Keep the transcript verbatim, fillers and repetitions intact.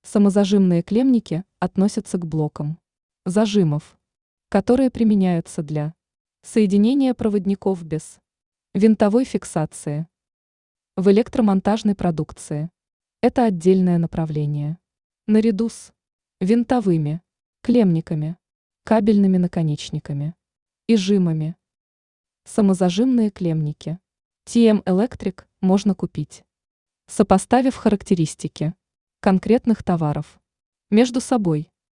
Самозажимные клемники относятся к блокам зажимов, которые применяются для соединения проводников без винтовой фиксации. В электромонтажной продукции это отдельное направление. Наряду с винтовыми клемниками, кабельными наконечниками и жимами. Самозажимные клемники ти эм Electric можно купить, сопоставив характеристики конкретных товаров между собой.